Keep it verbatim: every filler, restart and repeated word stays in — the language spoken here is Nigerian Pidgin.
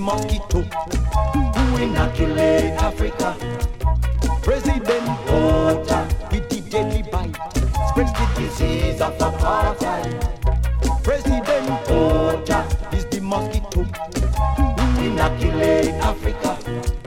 mosquito who inoculate Africa. President Porter with the deadly bite spreads the disease of apartheid. President Porter is the mosquito who inoculate Africa.